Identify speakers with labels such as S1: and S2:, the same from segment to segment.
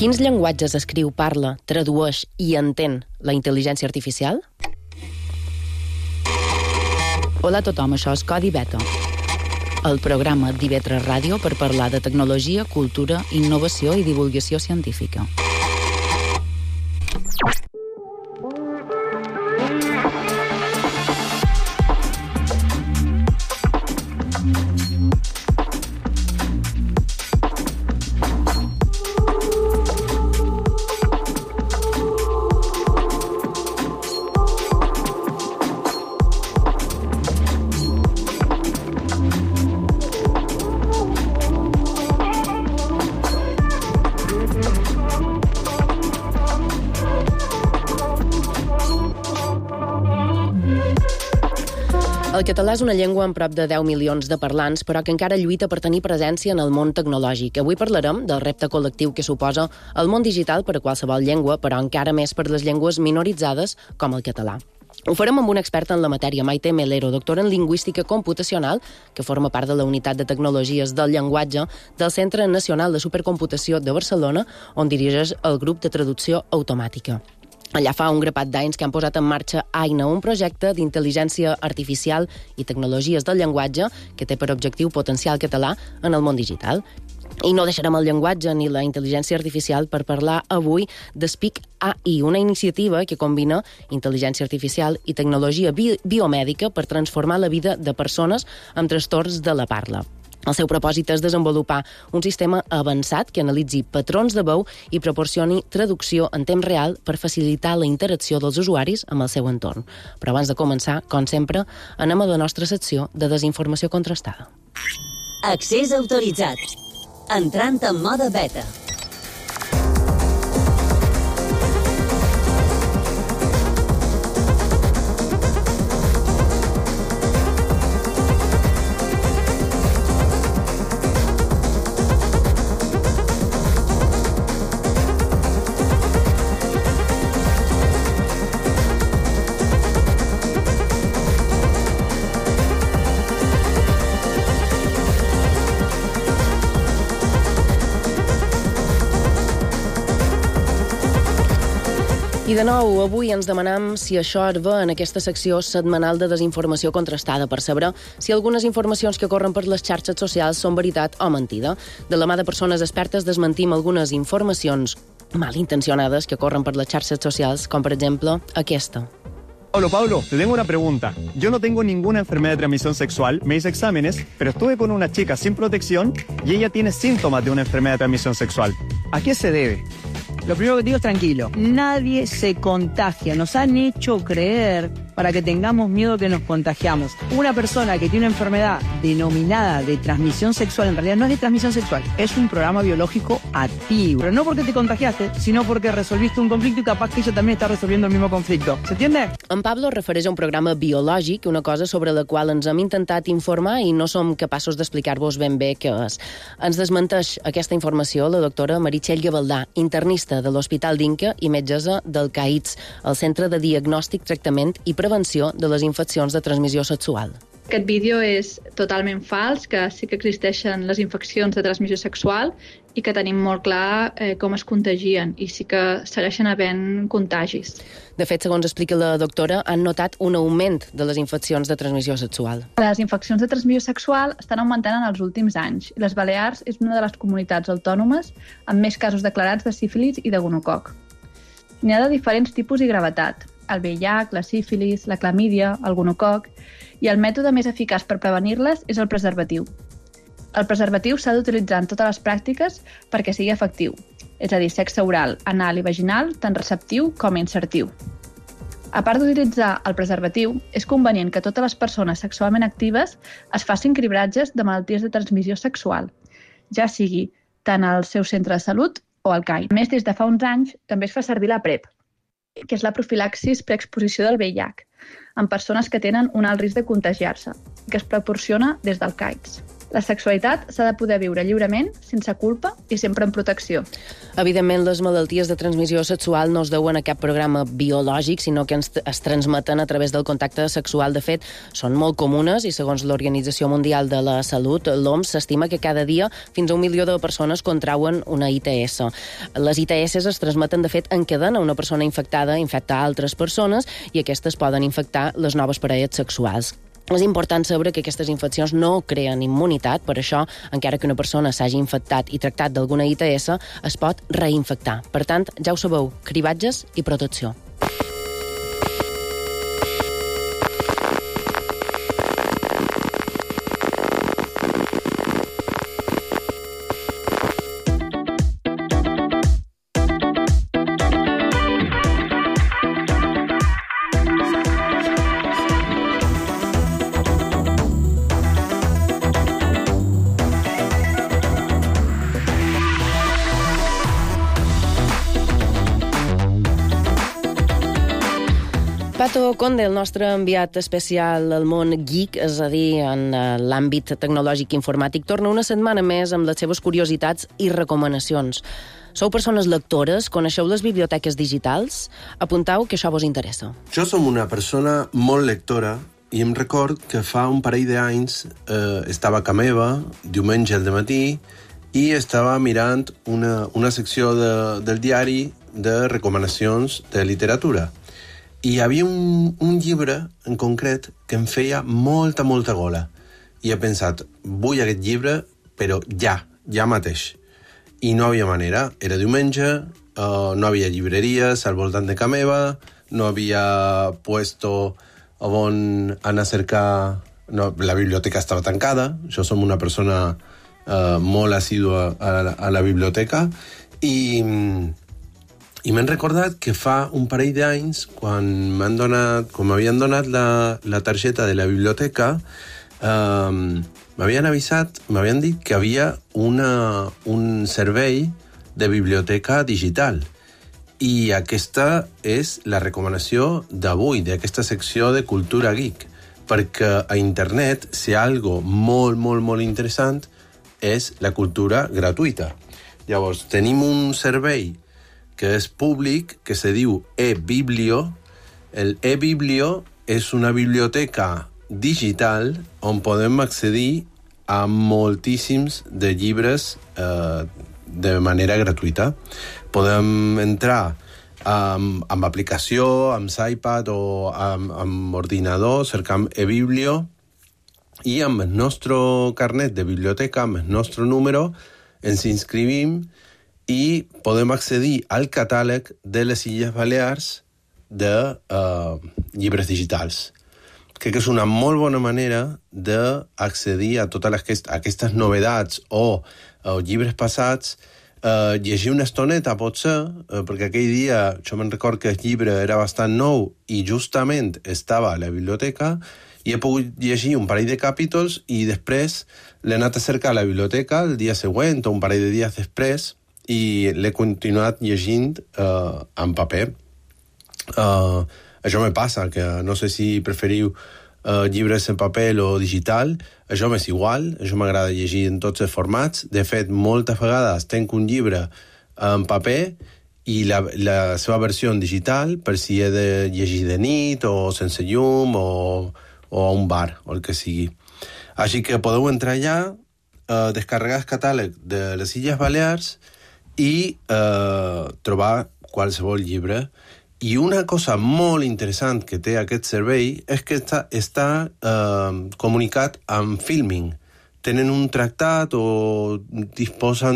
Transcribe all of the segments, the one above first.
S1: Quins llenguatges escriu, parla, tradueix i entén la intel·ligència artificial?
S2: Hola a tothom, això és Codi Beta, el programa d'IV3 Ràdio per parlar de tecnologia, cultura, innovació i divulgació científica.
S1: El català és una llengua amb prop de 10 milions de parlants, però que encara lluita per tenir presència en el món tecnològic. Avui parlarem del repte col·lectiu que suposa el món digital per a qualsevol llengua, però encara més per les llengües minoritzades com el català. Ho farem amb una experta en la matèria, Maite Melero, doctora en Lingüística Computacional, que forma part de la Unitat de Tecnologies del Llenguatge del Centre Nacional de Supercomputació de Barcelona, on dirigeix el grup de traducció automàtica. Allà fa un grapat d'anys que han posat en marxa Aina, un projecte d'intel·ligència artificial i tecnologies del llenguatge que té per objectiu potenciar el català en el món digital. I no deixarem el llenguatge ni la intel·ligència artificial per parlar avui d'Speak AI, una iniciativa que combina intel·ligència artificial i tecnologia biomèdica per transformar la vida de persones amb trastorns de la parla. El seu propòsit és desenvolupar un sistema avançat que analitzi patrons de veu i proporcioni traducció en temps real per facilitar la interacció dels usuaris amb el seu entorn. Però abans de començar, com sempre, anem a la nostra secció de desinformació contrastada.
S3: Accés autoritzat. Entrant en mode beta.
S1: I de nou, avui ens demanam si això es ve en aquesta secció setmanal de desinformació contrastada per saber si algunes informacions que corren per les xarxes socials són veritat o mentida. De la mà de persones expertes desmentim algunes informacions malintencionades que corren per les xarxes socials, com per exemple aquesta.
S4: Pablo, te tengo una pregunta. Yo no tengo ninguna enfermedad de transmisión sexual, me hice exámenes, pero estuve con una chica sin protección y ella tiene síntomas de una enfermedad de transmisión sexual. ¿A qué se debe?
S5: Lo primero que te digo es tranquilo. Nadie se contagia. Nos han hecho creer para que tengamos miedo que nos contagiamos. Una persona que tiene una enfermedad denominada de transmisión sexual, en realidad no es de transmisión sexual, es un programa biológico activo. Pero no porque te contagiaste, sino porque resolviste un conflicto y capaz que ella también está resolviendo el mismo conflicto. ¿Se entiende?
S1: En Pablo refereix a un programa biològic, una cosa sobre la qual ens hem intentat informar i no som capaços d'explicar-vos ben bé què és. Ens desmenteix aquesta informació la doctora Meritxell Gavaldà, internista de l'Hospital d'Inca i metgessa del CAITS, el Centre de Diagnòstic, Tractament i Prevenció de les Infeccions de Transmissió Sexual.
S6: Aquest vídeo és totalment fals, que sí que existeixen les infeccions de transmissió sexual i que tenim molt clar com es contagien i sí que segueixen havent contagis.
S1: De fet, segons explica la doctora, han notat un augment de les infeccions de transmissió sexual.
S6: Les infeccions de transmissió sexual estan augmentant en els últims anys i les Balears és una de les comunitats autònomes amb més casos declarats de sífilis i de gonococ. N'hi ha de diferents tipus i gravetat. El VIH, la sífilis, la clamídia, el gonococ, i el mètode més eficaç per prevenir-les és el preservatiu. El preservatiu s'ha d'utilitzar en totes les pràctiques perquè sigui efectiu, és a dir, sexe oral, anal i vaginal, tant receptiu com insertiu. A part d'utilitzar el preservatiu, és convenient que totes les persones sexualment actives es facin cribratges de malalties de transmissió sexual, ja sigui tant al seu centre de salut o al CAI. A més, des de fa uns anys també es fa servir la PrEP, que és la profilaxis preexposició del VIH, en persones que tenen un alt risc de contagiar-se, que es proporciona des del CAITS. La sexualitat s'ha de poder viure lliurement, sense culpa i sempre en protecció.
S1: Evidentment, les malalties de transmissió sexual no es deuen a cap programa biològic, sinó que es transmeten a través del contacte sexual. De fet, són molt comunes i, segons l'Organització Mundial de la Salut, l'OMS, s'estima que cada dia fins a 1 milió de persones contrauen una ITS. Les ITS es transmeten, de fet, en cadena. Una persona infectada infecta altres persones i aquestes poden infectar les noves parelles sexuals. És important saber que aquestes infeccions no creen immunitat, per això, encara que una persona s'hagi infectat i tractat d'alguna ITS, es pot reinfectar. Per tant, ja ho sabeu, cribatges i protecció. Pato Conde, el nostre enviat especial al món geek, és a dir, en l'àmbit tecnològic informàtic, torna una setmana més amb les seves curiositats i recomanacions. Sou persones lectores? Coneixeu les biblioteques digitals? Apuntau que això vos interessa.
S7: Jo som una persona molt lectora i em record que fa un parell d'anys estava a ca meva, diumenge al dematí, i estava mirant una secció del diari de recomanacions de literatura. I hi havia un llibre en concret que em feia molta gola. I he pensat, vull aquest llibre, però ja mateix. I no havia manera. Era diumenge, no havia llibreries al voltant de ca meva, no havia puesto on anar a cercar... No, la biblioteca estava tancada. Jo som una persona molt assídua a la biblioteca i m'han recordat que fa un parell d'anys, quan m'havien donat la targeta de la biblioteca, m'havien dit que havia un servei de biblioteca digital. I aquesta és la recomanació d'avui, d'aquesta secció de Cultura Geek, perquè a internet, si hi ha algo molt interessant, és la cultura gratuïta. Llavors, tenim un servei que és públic, que se diu eBiblio. El eBiblio és una biblioteca digital on podem accedir a moltíssims de llibres de manera gratuïta. Podem entrar amb aplicació, amb iPad o amb ordinador, cercam eBiblio, i amb el nostre carnet de biblioteca, amb el nostre número, ens inscrivim i podem accedir al catàleg de les Illes Balears de llibres digitals. Crec que és una molt bona manera d'accedir a totes aquestes novetats o llibres passats, llegir una estoneta, potser, perquè aquell dia jo me'n record que el llibre era bastant nou i justament estava a la biblioteca, i he pogut llegir un parell de capítols i després l'he anat a cercar a la biblioteca el dia següent o un parell de dies després i l'he continuat llegint en paper. Això me passa, que no sé si preferiu llibres en paper o digital, això m'és igual, això m'agrada llegir en tots els formats. De fet, moltes vegades tenc un llibre en paper i la seva versió en digital, per si he de llegir de nit o sense llum o a un bar o el que sigui. Així que podeu entrar allà, descarregar el catàleg de les Illes Balears i trobar qualsevol llibre. I una cosa molt interessant que té aquest servei és que està comunicat amb Filmin. Tenen un tractat o disposen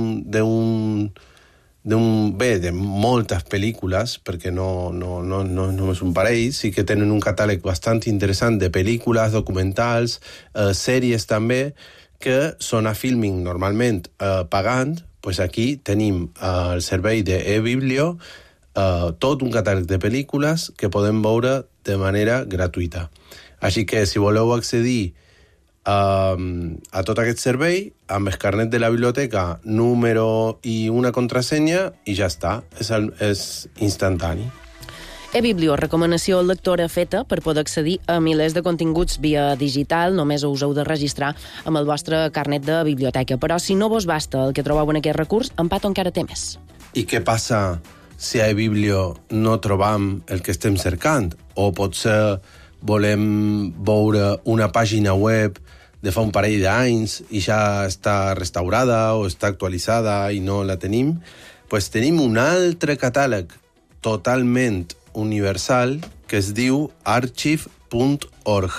S7: de moltes pel·lícules, perquè no és un parell, sí que tenen un catàleg bastant interessant de pel·lícules, documentals, sèries també, que són a Filmin normalment pagant. Pues aquí tenim el servei de eBiblio, tot un catàleg de pel·lícules que podem veure de manera gratuïta. Així que si voleu accedir a tot aquest servei, amb el carnet de la biblioteca, número i una contrasenya, i ja està, és instantani.
S1: eBiblio, recomanació lectora feta per poder accedir a milers de continguts via digital. Només us heu de registrar amb el vostre carnet de biblioteca. Però si no vos basta el que trobeu en aquest recurs, en Pato encara té més.
S7: I què passa si a eBiblio no trobam el que estem cercant? O potser volem veure una pàgina web de fa un parell d'anys i ja està restaurada o està actualitzada i no la tenim? Pues tenim un altre catàleg totalment universal que es diu archive.org.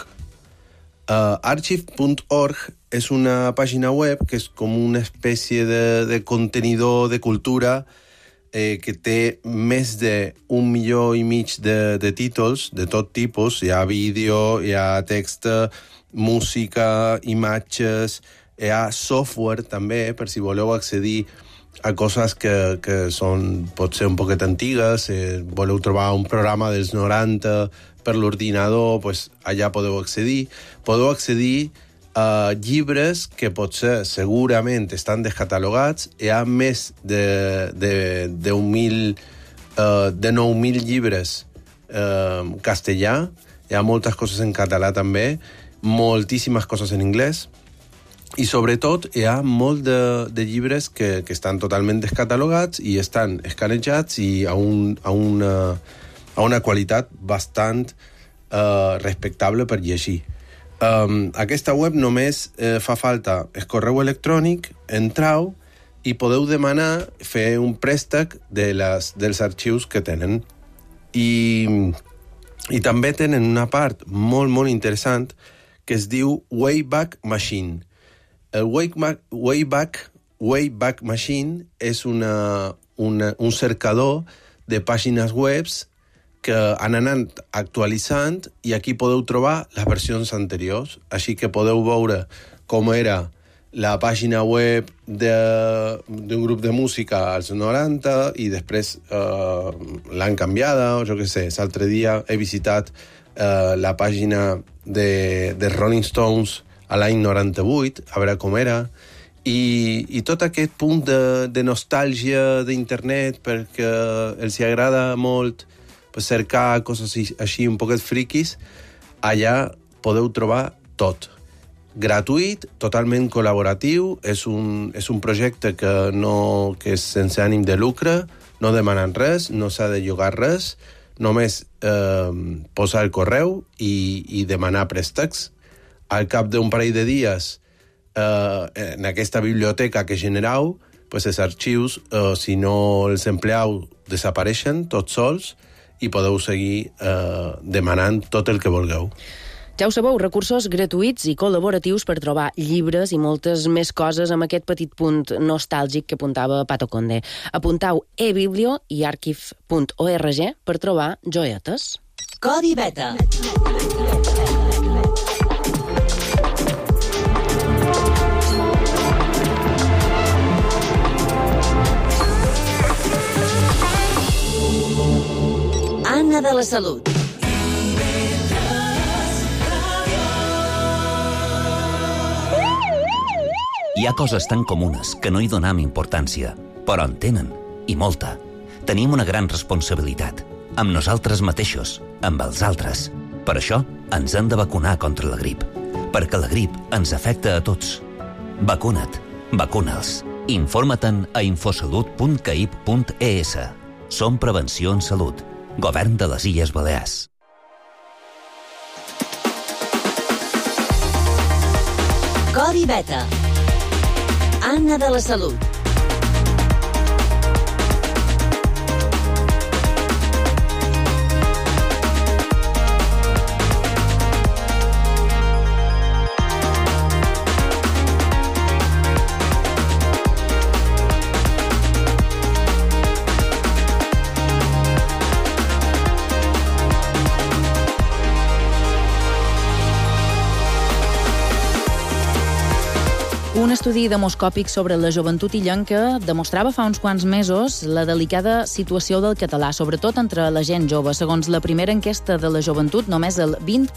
S7: Archive.org és una pàgina web que és com una espècie de contenidor de cultura que té més de 1,5 milió de títols de tot tipus. Hi ha vídeo, hi ha text, música, imatges, hi ha software també, per si voleu accedir a coses que són potser un poquet antigues, voleu trobar un programa dels 90 per l'ordinador, pues allà podeu accedir. Podeu accedir a llibres que potser segurament estan descatalogats. Hi ha més de 9.000 llibres castellà, hi ha moltes coses en català també, moltíssimes coses en anglès, i sobretot hi ha molt de llibres que estan totalment descatalogats i estan escanejats i a una qualitat bastant respectable per llegir. Aquesta web només fa falta el correu electrònic, entrau i podeu demanar fer un préstec dels arxius que tenen. I també tenen una part molt, molt interessant que es diu Wayback Machine. El Wayback Machine és un cercador de pàgines webs que han anat actualitzant i aquí podeu trobar les versions anteriors. Així que podeu veure com era la pàgina web d'un grup de música als 90 i després l'han canviada, o jo què sé. L'altre dia he visitat la pàgina de Rolling Stones a l'any 98, a veure com era, i tot aquest punt de nostàlgia d'internet, perquè els agrada molt cercar coses així un poquet friquis, allà podeu trobar tot. Gratuït, totalment col·laboratiu, és un projecte que és sense ànim de lucre, no demanen res, no s'ha de llogar res, només posar el correu i demanar préstecs. Al cap d'un parell de dies, en aquesta biblioteca que generau, els arxius, si no els empleau, desapareixen tots sols i podeu seguir demanant tot el que vulgueu.
S1: Ja ho sabeu, recursos gratuïts i col·laboratius per trobar llibres i moltes més coses amb aquest petit punt nostàlgic que apuntava Pato Conde. Apuntau eBiblio i archive.org per trobar joietes.
S3: Codi Beta. Anna de la Salut.
S8: Hi ha coses tan comunes que no hi donam importància, però en tenen, i molta. Tenim una gran responsabilitat, amb nosaltres mateixos, amb els altres. Per això ens hem de vacunar contra la grip, perquè la grip ens afecta a tots. Vacuna't, vacuna'ls. Informa-te'n a infosalut.caip.es. Som Prevenció en Salut. Govern de les Illes Balears.
S3: Codi Beta. Anna de la Salut.
S2: estudi demoscòpic sobre la joventut illenca demostrava fa uns quants mesos la delicada situació del català, sobretot entre la gent jove. Segons la primera enquesta de la joventut, només el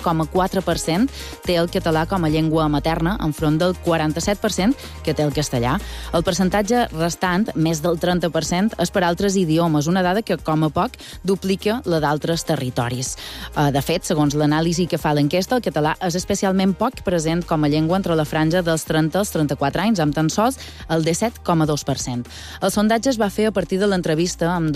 S2: 20,4% té el català com a llengua materna, enfront del 47% que té el castellà. El percentatge restant, més del 30%, és per altres idiomes, una dada que, com a poc, duplica la d'altres territoris. De fet, segons l'anàlisi que fa l'enquesta, el català és especialment poc present com a llengua entre la franja dels 30 als 34 anys, amb tan sols el 17,2%. El sondatge es va fer a partir de l'entrevista amb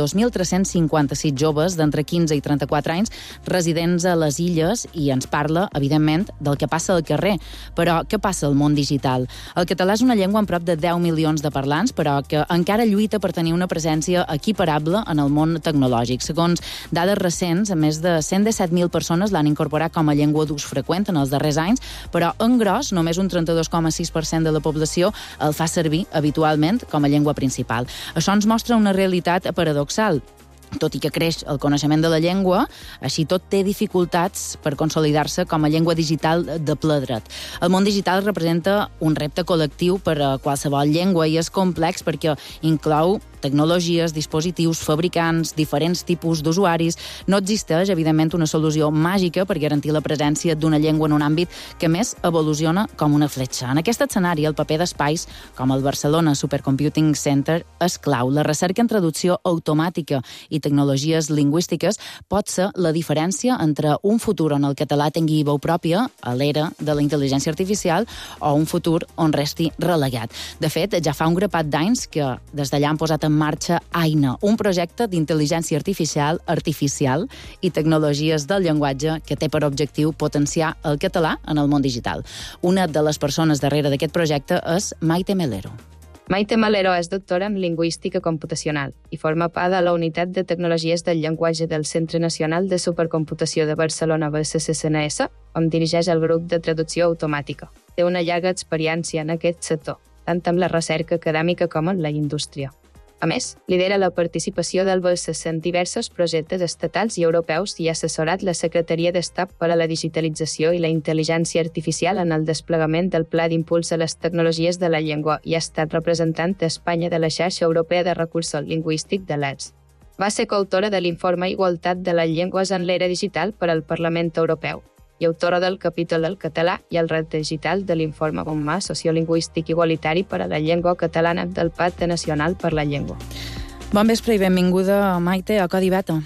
S2: 2.356 joves d'entre 15 i 34 anys residents a les illes i ens parla, evidentment, del que passa al carrer. Però què passa al món digital? El català és una llengua amb prop de 10 milions de parlants, però que encara lluita per tenir una presència equiparable en el món tecnològic. Segons dades recents, més de 117.000 persones l'han incorporat com a llengua d'ús freqüent en els darrers anys, però en gros només un 32,6% de la població el fa servir habitualment com a llengua principal. Això ens mostra una realitat paradoxal. Tot i que creix el coneixement de la llengua, així tot té dificultats per consolidar-se com a llengua digital de ple dret. El món digital representa un repte col·lectiu per a qualsevol llengua i és complex perquè inclou tecnologies, dispositius, fabricants, diferents tipus d'usuaris. No existeix, evidentment, una solució màgica per garantir la presència d'una llengua en un àmbit que més evoluciona com una fletxa. En aquest escenari, el paper d'espais com el Barcelona Supercomputing Center és clau. La recerca en traducció automàtica i tecnologies lingüístiques pot ser la diferència entre un futur on el català tingui veu pròpia, a l'era de la intel·ligència artificial, o un futur on resti relegat. De fet, ja fa un grapat d'anys que des d'allà han posat en marxa Aina, un projecte d'intel·ligència artificial i tecnologies del llenguatge que té per objectiu potenciar el català en el món digital. Una de les persones darrere d'aquest projecte és Maite Melero.
S9: Maite Melero és doctora en Lingüística Computacional i forma part de la Unitat de Tecnologies del Llenguatge del Centre Nacional de Supercomputació de Barcelona BCCNS, on dirigeix el grup de traducció automàtica. Té una llarga experiència en aquest sector, tant amb la recerca acadèmica com en la indústria. A més, lidera la participació del BCC en diversos projectes estatals i europeus i ha assessorat la Secretaria d'Estat per a la Digitalització i la Intel·ligència Artificial en el desplegament del Pla d'Impuls a les Tecnologies de la Llengua i ha estat representant d'Espanya de la Xarxa Europea de Recursos Lingüístics de l'ELS. Va ser coautora de l'Informe Igualtat de les Llengües en l'Era Digital per al Parlament Europeu i autora del capítol del català i el repte digital de l'Informe Comú Sociolingüístic Igualitari per a la Llengua Catalana del Pacte Nacional per la Llengua.
S2: Bon vespre i benvinguda, Maite, a Codi Beta.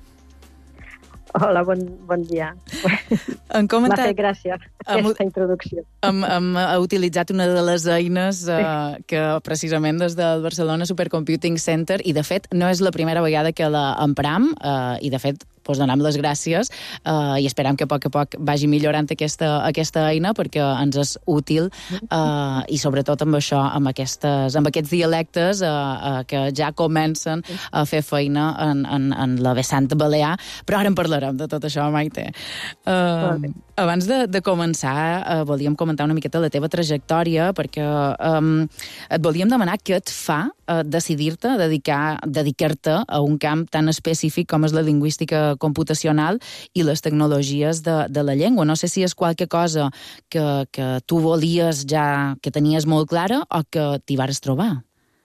S10: Hola, bon dia. M'ha fet gràcia aquesta introducció.
S2: Hem utilitzat una de les eines que precisament des del Barcelona Supercomputing Center, i de fet no és la primera vegada que la empram, i de fet donem les gràcies i esperem que a poc vagi millorant aquesta eina perquè ens és útil i sobretot amb això, amb aquests dialectes que ja comencen a fer feina en la vessant balear, però ara en parlarem de tot això, Maite. Abans de començar, volíem comentar una miqueta la teva trajectòria perquè et volíem demanar què et fa decidir-te, dedicar-te a un camp tan específic com és la lingüística computacional i les tecnologies de la llengua. No sé si és qualque cosa que tu volies ja, que tenies molt clara o que t'hi vares trobar.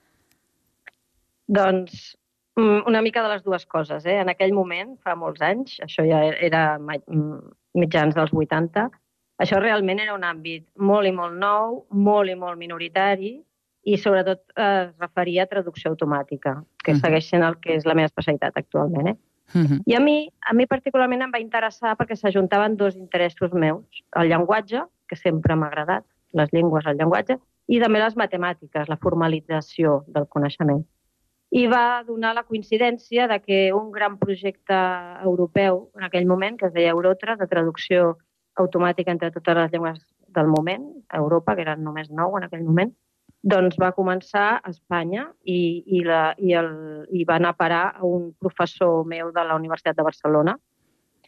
S10: Doncs una mica de les dues coses. En aquell moment, fa molts anys, això ja era mitjans dels 80, això realment era un àmbit molt i molt nou, molt i molt minoritari, i sobretot es referia a traducció automàtica, que segueix sent el que és la meva especialitat actualment. I a mi particularment em va interessar perquè s'ajuntaven dos interessos meus, el llenguatge, que sempre m'ha agradat, les llengües, el llenguatge, i també les matemàtiques, la formalització del coneixement. I va donar la coincidència de que un gran projecte europeu en aquell moment, que es deia Eurotra, de traducció automàtica entre totes les llengües del moment, a Europa, que eren només 9 en aquell moment, doncs va començar a Espanya i va anar a parar a un professor meu de la Universitat de Barcelona.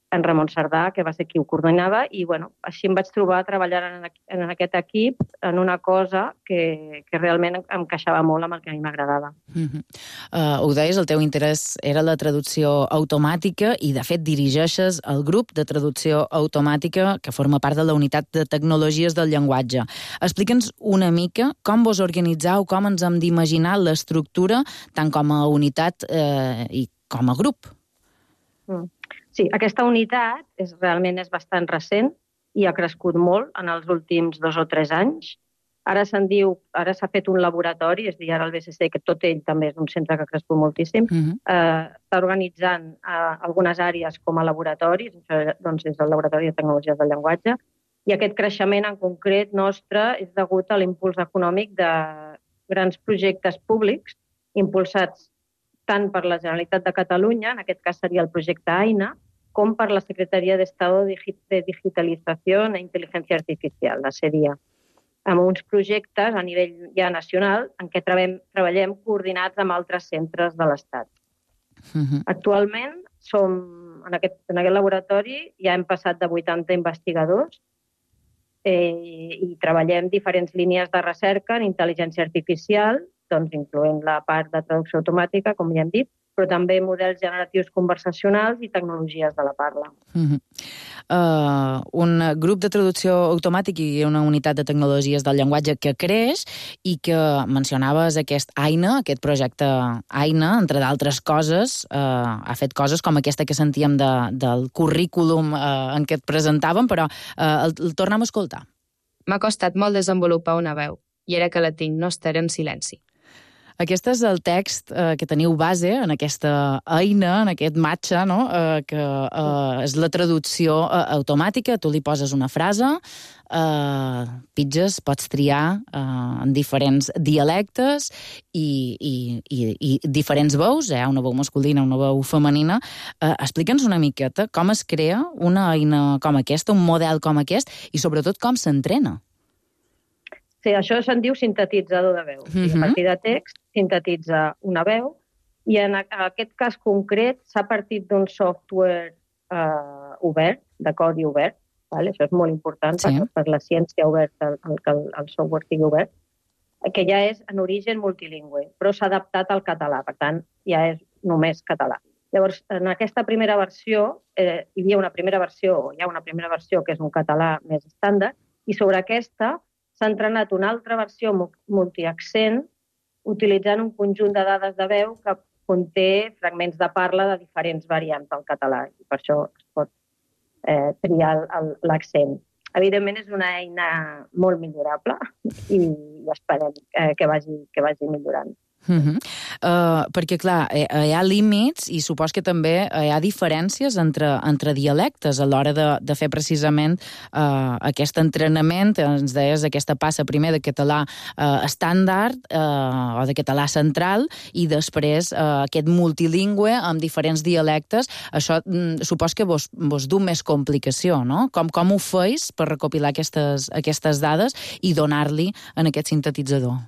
S10: en Ramon Cerdà, que va ser qui ho coordinava, i així em vaig trobar treballant en aquest equip en una cosa que realment em encaixava molt amb el que a mi m'agradava.
S2: Ho deies, el teu interès era la traducció automàtica i, de fet, dirigeixes el grup de traducció automàtica que forma part de la unitat de tecnologies del llenguatge. Explica'ns una mica com vos organitzeu, com ens hem d'imaginar l'estructura tant com a unitat i com a grup.
S10: Sí, aquesta unitat realment és bastant recent i ha crescut molt en els últims 2 o 3 anys. Ara s'ha fet un laboratori, és a dir, ara el BCC, que tot ell també és un centre que ha crescut moltíssim, està organitzant algunes àrees com a laboratoris, doncs és el Laboratori de Tecnologies del Llenguatge, i aquest creixement en concret nostre és degut a l'impuls econòmic de grans projectes públics impulsats tant per la Generalitat de Catalunya, en aquest cas seria el projecte AINA, com per la Secretaria d'Estado de Digitalització e Intel·ligència Artificial, la SEDIA, amb uns projectes a nivell ja nacional en què treballem coordinats amb altres centres de l'Estat. Actualment en aquest laboratori ja hem passat de 80 investigadors i treballem diferents línies de recerca en intel·ligència artificial, doncs incloent la part de traducció automàtica, com ja hem dit, però també models generatius conversacionals i tecnologies de la parla.
S2: Un grup de traducció automàtica i una unitat de tecnologies del llenguatge que creix i que mencionaves aquest AINA, aquest projecte AINA, entre d'altres coses, ha fet coses com aquesta que sentíem del currículum en què et presentàvem, però el tornem a escoltar.
S9: M'ha costat molt desenvolupar una veu, i era que la tinc, no estaré en silenci.
S2: Aquest és el text que teniu base en aquesta eina, en aquest matxa, no? Que és la traducció automàtica. Tu li poses una frase, pitges, pots triar en diferents dialectes i diferents veus, una veu masculina, una veu femenina. Explica'ns una miqueta com es crea una eina com aquesta, un model com aquest, i sobretot com s'entrena.
S10: Sí, això se'n diu sintetitzador de veu. A partir de text sintetitza una veu i en aquest cas concret s'ha partit d'un software obert, de codi obert. Això és molt important per la ciència oberta, que el software sigui obert, que ja és en origen multilingüe, però s'ha adaptat al català, per tant, ja és només català. Llavors, en aquesta primera versió, hi havia una primera versió, o hi ha una primera versió que és un català més estàndard, i sobre aquesta s'ha entrenat una altra versió multiaccent utilitzant un conjunt de dades de veu que conté fragments de parla de diferents variants del català. I per això es pot triar l'accent. Evidentment és una eina molt millorable i esperem que vagi millorant.
S2: Perquè, clar, hi ha límits i supos que també hi ha diferències entre dialectes a l'hora de fer precisament aquest entrenament, ens deies, aquesta passa primer de català estàndard o de català central i després aquest multilingüe amb diferents dialectes. Això supos que vos du més complicació, no? Com ho feis per recopilar aquestes dades i donar-li en aquest sintetitzador?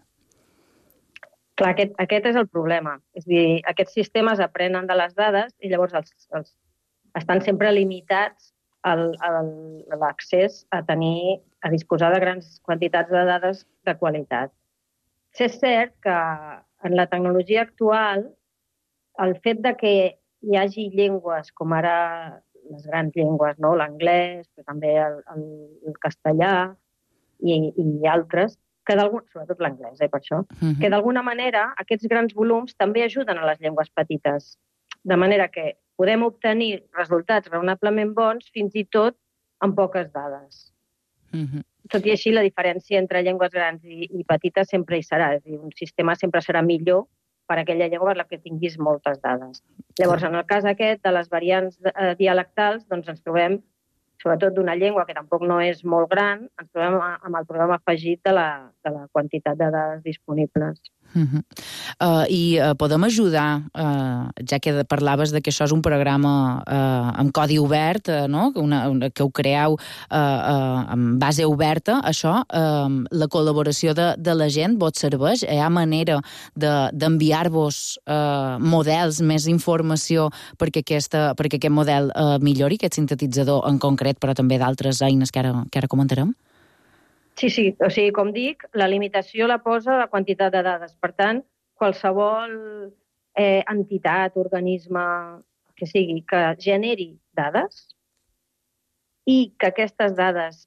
S10: Clar, aquest és el problema. És a dir, aquests sistemes aprenen de les dades i llavors estan sempre limitats a l'accés a disposar de grans quantitats de dades de qualitat. És cert que en la tecnologia actual el fet de que hi hagi llengües com ara les grans llengües, no? L'anglès, però també el castellà i altres, sobretot l'anglès, per això, que d'alguna manera aquests grans volums també ajuden a les llengües petites, de manera que podem obtenir resultats raonablement bons fins i tot amb poques dades. Tot i així, la diferència entre llengües grans i petites sempre hi serà, és a dir, un sistema sempre serà millor per a aquella llengua per la que tinguis moltes dades. Llavors, en el cas aquest de les variants dialectals, doncs ens trobem sobretot d'una llengua que tampoc no és molt gran, ens trobem amb el problema afegit de la quantitat de dades disponibles.
S2: I podem ajudar, ja que parlaves de que això és un programa amb codi obert, no? Que ho creeu amb base oberta, això, la col·laboració de la gent vos serveix? Hi ha manera d'enviar-vos models, més informació perquè aquest model millori, aquest sintetitzador en concret, però també d'altres eines que ara comentarem?
S10: Sí, o sigui, com dic, la limitació la posa la quantitat de dades. Per tant, qualsevol entitat, organisme, que sigui, que generi dades i que aquestes dades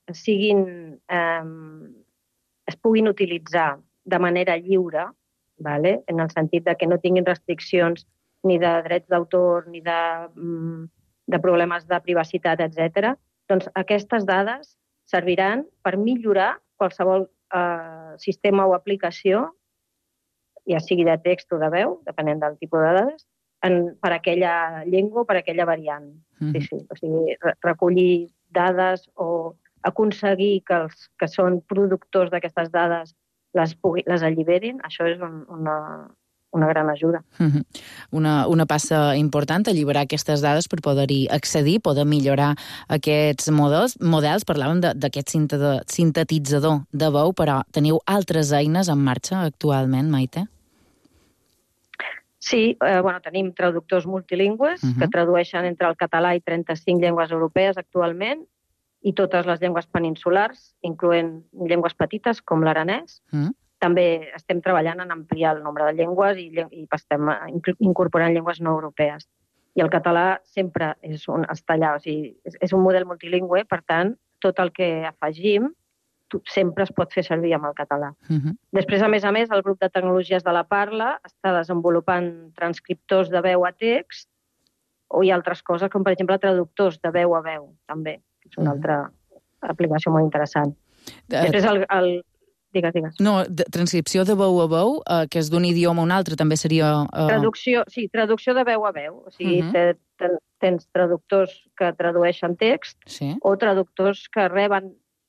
S10: es puguin utilitzar de manera lliure, vale? En el sentit de que no tinguin restriccions ni de drets d'autor, ni de problemes de privacitat, etc. Doncs aquestes dades serviran per millorar qualsevol sistema o aplicació, ja sigui de text o de veu, depenent del tipus de dades, per aquella llengua o per aquella variant. Sí. O sigui, recollir dades o aconseguir que els que són productors d'aquestes dades les alliberin, això és una gran ajuda.
S2: Una passa important, alliberar aquestes dades per poder-hi accedir, poder millorar aquests models. Parlàvem d'aquest sintetitzador de veu, però teniu altres eines en marxa actualment, Maite?
S10: Sí, tenim traductors multilingües que tradueixen entre el català i 35 llengües europees actualment i totes les llengües peninsulars, incloent llengües petites com l'aranès. També estem treballant en ampliar el nombre de llengües i estem incorporant llengües no europees. I el català sempre està allà, o sigui, és un model multilingüe, per tant, tot el que afegim sempre es pot fer servir amb el català. Després, a més, el grup de tecnologies de la parla està desenvolupant transcriptors de veu a text i altres coses, com per exemple traductors de veu a veu, també, que és una altra aplicació molt interessant. Després, Digues.
S2: No, transcripció de veu a veu, que és d'un idioma a un altre, també seria...
S10: Traducció de veu a veu. O sigui, tens traductors que tradueixen text o traductors que reben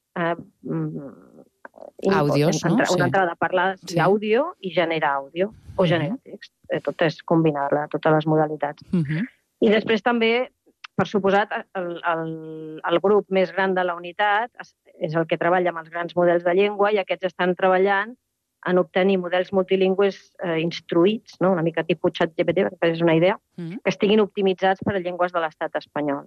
S2: àudios, no?
S10: Una entrada parlada àudio i genera àudio o genera text. Tot és combinar-la, totes les modalitats. I després també, per suposat, el grup més gran de la unitat és el que treballa amb els grans models de llengua i aquests estan treballant en obtenir models multilingües instruïts, no? Una mica tipus ChatGPT, perquè és una idea, que estiguin optimitzats per a llengües de l'estat espanyol.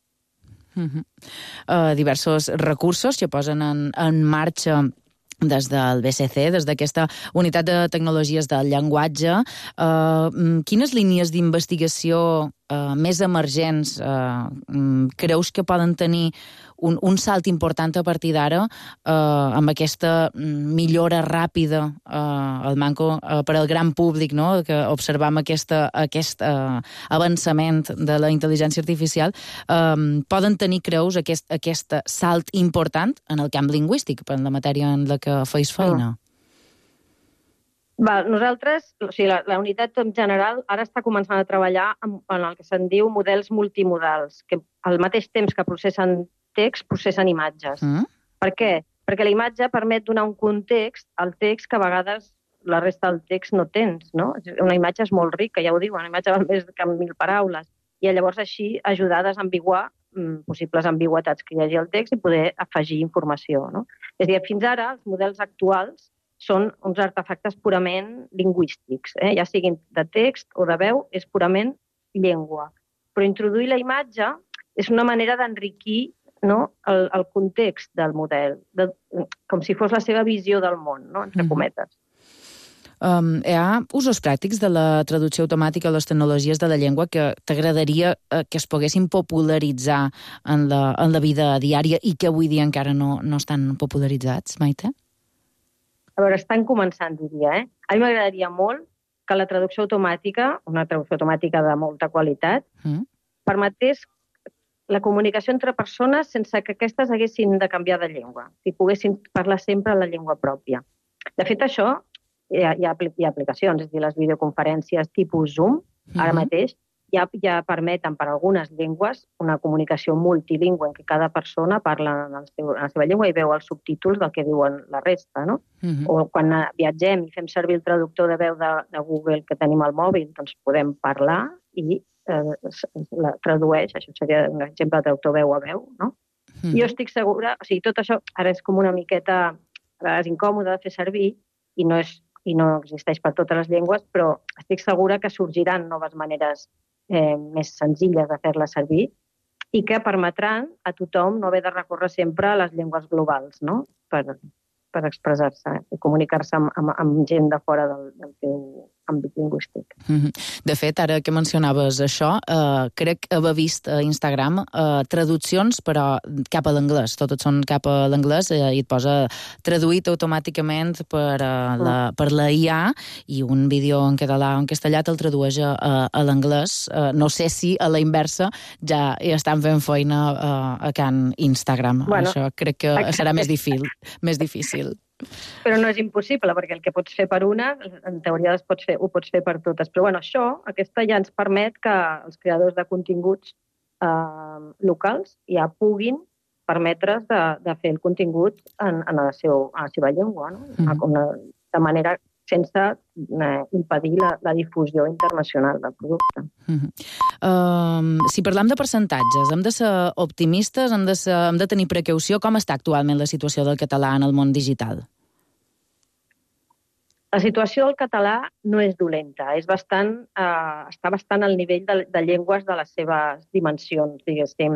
S2: Diversos recursos que posen en marxa des del BCC, des d'aquesta unitat de tecnologies del llenguatge. Quines línies d'investigació més emergents creus que poden tenir un salt important a partir d'ara amb aquesta millora ràpida al manco per al gran públic, no? Que observam aquest avançament de la intel·ligència artificial, poden tenir, creus, aquest salt important en el camp lingüístic, en la matèria en la que feis feina?
S10: Nosaltres, o sigui, la unitat en general ara està començant a treballar en el que se'n diu models multimodals, que al mateix temps que processen text, processen imatges. Per què? Perquè la imatge permet donar un context al text que a vegades la resta del text no tens, no? Una imatge és molt rica, ja ho diu, una imatge val més que 1.000 paraules. I llavors així ajudar a desambiguar possibles ambigüetats que hi hagi al text i poder afegir informació, no? És a dir, fins ara els models actuals són uns artefactes purament lingüístics, ja siguin de text o de veu, és purament llengua. Però introduir la imatge és una manera d'enriquir el context del model, com si fos la seva visió del món, entre cometes.
S2: Hi ha usos pràctics de la traducció automàtica a les tecnologies de la llengua que t'agradaria que es poguessin popularitzar en la vida diària i que avui dia encara no estan popularitzats, Maite?
S10: A veure, estan començant, diria. A mi m'agradaria molt que la traducció automàtica, una traducció automàtica de molta qualitat, permetés la comunicació entre persones sense que aquestes haguessin de canviar de llengua, si poguessin parlar sempre la llengua pròpia. De fet, això hi ha aplicacions, és a dir, les videoconferències tipus Zoom, ara mateix, ja permeten per algunes llengües una comunicació multilingüe en què cada persona parla en la seva llengua i veu els subtítols del que diuen la resta, no? O quan viatgem i fem servir el traductor de veu de Google que tenim al mòbil, doncs podem parlar i la tradueix, això seria un exemple de traductor veu a veu, no? Jo estic segura, o sigui, tot això ara és com una miqueta a vegades incòmode de fer servir i no existeix per totes les llengües, però estic segura que sorgiran noves maneres més senzilles de fer-la servir i que permetran a tothom no haver de recórrer sempre a les llengües globals, no? Per expressar-se i comunicar-se amb gent de fora del teu àmbit lingüístic.
S2: De fet, ara que mencionaves això, crec haver vist a Instagram traduccions, però cap a l'anglès. Totes són cap a l'anglès i et posa traduït automàticament per la IA i un vídeo en català o en castellà te'l tradueix a l'anglès. No sé si a la inversa ja estan fent feina a Can Instagram. Això crec que serà més difícil.
S10: Però no és impossible, perquè el que pots fer per una, en teoria ho pots fer per totes. Però aquesta ja ens permet que els creadors de continguts locals ja puguin permetre's de fer el contingut en la seva llengua, no? De manera sense impedir la difusió internacional del producte.
S2: Si parlem de percentatges, hem de ser optimistes, hem de tenir precaució. Com està actualment la situació del català en el món digital?
S10: La situació del català no és dolenta, està bastant al nivell de llengües de les seves dimensions, diguéssim,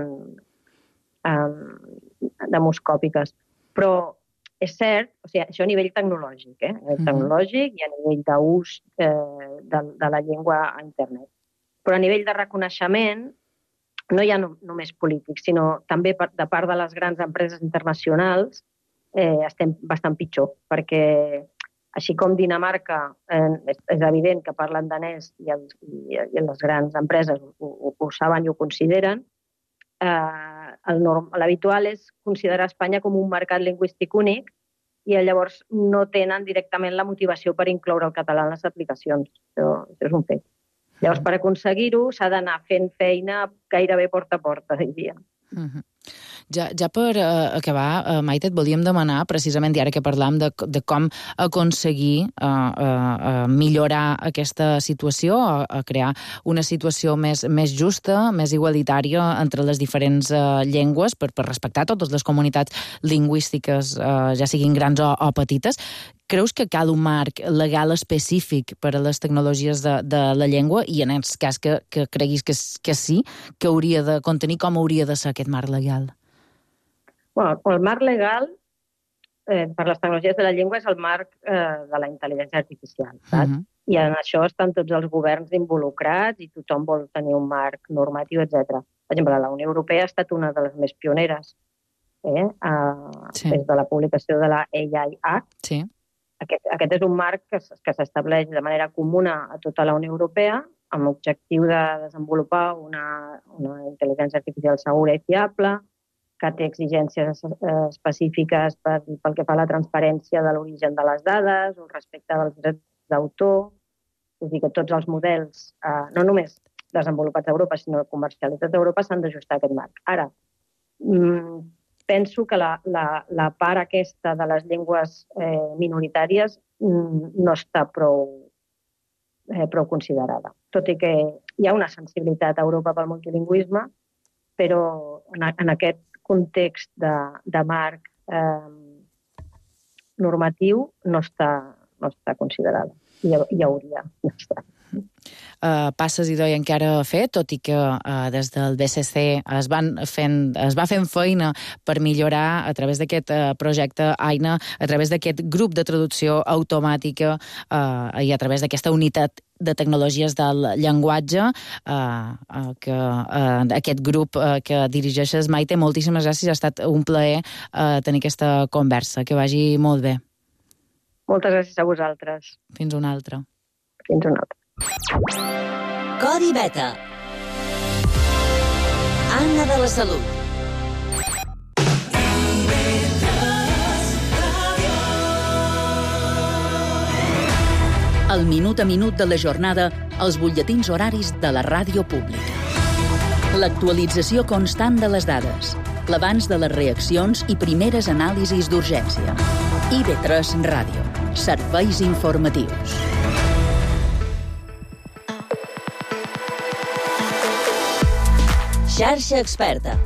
S10: demoscòpiques. Però és cert, o sigui, això a nivell tecnològic, tecnològic i a nivell d'ús de la llengua a internet. Però a nivell de reconeixement no hi ha només polítics, sinó també de part de les grans empreses internacionals estem bastant pitjor, perquè així com Dinamarca és evident que parlen danès i les grans empreses ho saben i ho consideren, l'habitual és considerar Espanya com un mercat lingüístic únic i llavors no tenen directament la motivació per incloure el català en les aplicacions. Això és un fet. Llavors, per aconseguir-ho, s'ha d'anar fent feina gairebé porta a porta, diria.
S2: Ja per acabar, Maite, et volíem demanar, precisament, i ara que parlam de com aconseguir millorar aquesta situació, a crear una situació més justa, més igualitària entre les diferents llengües, per respectar totes les comunitats lingüístiques, ja siguin grans o petites. Creus que cal un marc legal específic per a les tecnologies de la llengua i en el cas que creguis que sí, que hauria de contenir, com hauria de ser aquest marc legal?
S10: El marc legal per les tecnologies de la llengua és el marc de la intel·ligència artificial, saps? I en això estan tots els governs involucrats i tothom vol tenir un marc normatiu, etc. Per exemple, la Unió Europea ha estat una de les més pioneres des de la publicació de la AI Act.
S2: Sí.
S10: Aquest és un marc que s'estableix de manera comuna a tota la Unió Europea amb l'objectiu de desenvolupar una intel·ligència artificial segura i fiable, que té exigències específiques pel que fa a la transparència de l'origen de les dades o el respecte dels drets d'autor. És a dir, que tots els models, no només desenvolupats a Europa, sinó comercialitzats a Europa, s'han d'ajustar a aquest marc. Ara, penso que la part aquesta de les llengües minoritàries no està prou considerada. Tot i que hi ha una sensibilitat a Europa pel multilingüisme, però en aquest context de marc normatiu no està considerada. Hi hauria d'estar.
S2: Passes i d'oi encara a fer, tot i que des del BCC es va fent feina per millorar a través d'aquest projecte AINA, a través d'aquest grup de traducció automàtica i a través d'aquesta unitat de tecnologies del llenguatge, aquest grup que dirigeixes, Maite, moltíssimes gràcies, ha estat un plaer tenir aquesta conversa, que vagi molt bé.
S10: Moltes gràcies a vosaltres.
S2: Fins una altra.
S10: Fins una altra.
S3: Codi Beta. Anna de la Salut.
S11: El minut a minut de la jornada
S2: els butlletins horaris de la ràdio pública. L'actualització constant de les dades, l'abans de les reaccions i primeres anàlisis d'urgència. IB3 Ràdio. Serveis informatius.
S3: Xarxa Experta.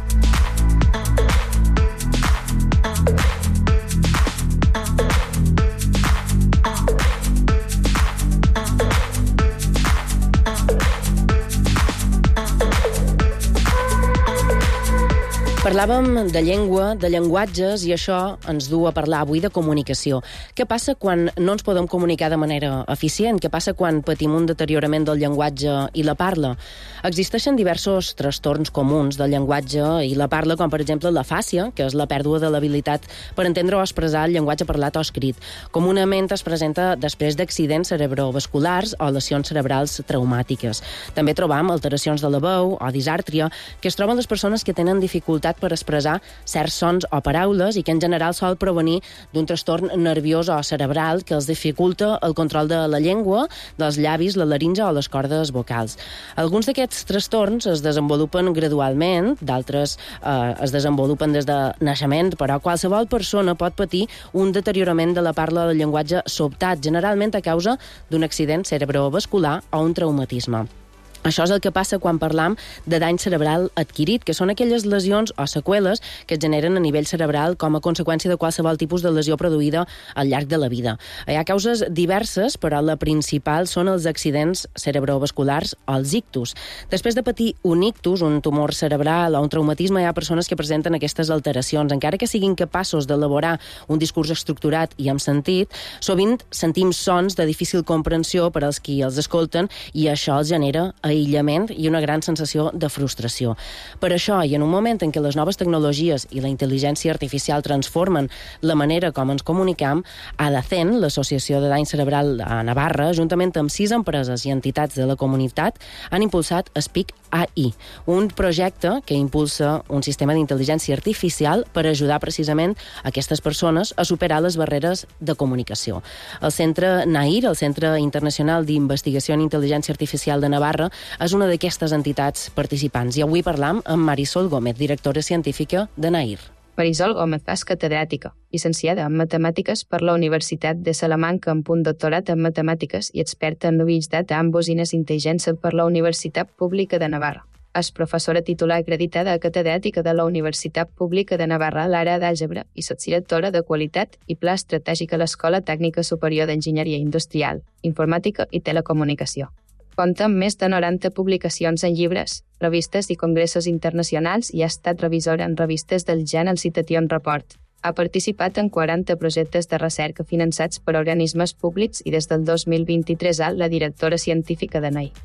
S1: Parlàvem de llengua, de llenguatges, i això ens du a parlar avui de comunicació. Què passa quan no ens podem comunicar de manera eficient? Què passa quan patim un deteriorament del llenguatge i la parla? Existeixen diversos trastorns comuns del llenguatge i la parla, com per exemple l'afàsia, que és la pèrdua de l'habilitat per entendre o expressar el llenguatge parlat o escrit. Comunament es presenta després d'accidents cerebrovasculars o lesions cerebrals traumàtiques. També trobam alteracions de la veu o disàrtria, que es troben les persones que tenen dificultat per expressar certs sons o paraules i que en general sol provenir d'un trastorn nerviós o cerebral que els dificulta el control de la llengua, dels llavis, la laringe o les cordes vocals. Alguns d'aquests trastorns es desenvolupen gradualment, d'altres es desenvolupen des de naixement, però qualsevol persona pot patir un deteriorament de la parla del llenguatge sobtat, generalment a causa d'un accident cerebrovascular o un traumatisme. Això és el que passa quan parlam de dany cerebral adquirit, que són aquelles lesions o seqüeles que es generen a nivell cerebral com a conseqüència de qualsevol tipus de lesió produïda al llarg de la vida. Hi ha causes diverses, però la principal són els accidents cerebrovasculars o els ictus. Després de patir un ictus, un tumor cerebral o un traumatisme, hi ha persones que presenten aquestes alteracions. Encara que siguin capaços d'elaborar un discurs estructurat i amb sentit, sovint sentim sons de difícil comprensió per als qui els escolten i això els genera aïllament i una gran sensació de frustració. Per això, i en un moment en què les noves tecnologies i la intel·ligència artificial transformen la manera com ens comunicam, ADACEN, l'Associació de Dany Cerebral a Navarra, juntament amb 6 empreses i entitats de la comunitat, han impulsat Speak AI, un projecte que impulsa un sistema d'intel·ligència artificial per ajudar precisament aquestes persones a superar les barreres de comunicació. El Centre NAIR, el Centre Internacional d'Investigació en Intel·ligència Artificial de Navarra, és una d'aquestes entitats participants. I avui parlam amb Marisol Gómez, directora científica de NAIR.
S9: Marisol Gómez és catedràtica, llicenciada en Matemàtiques per la Universitat de Salamanca amb un doctorat en Matemàtiques i experta en Big Data amb bocines intel·ligència per la Universitat Pública de Navarra. És professora titular acreditada a catedràtica de la Universitat Pública de Navarra a l'àrea d'àlgebra i sotsdirectora de Qualitat i Pla Estratègic a l'Escola Tècnica Superior d'Enginyeria Industrial, Informàtica i Telecomunicació. Compta amb més de 90 publicacions en llibres, revistes i congressos internacionals i ha estat revisora en revistes del Journal Citation Report. Ha participat en 40 projectes de recerca finançats per organismes públics i des del 2023 és la directora científica de NAIR.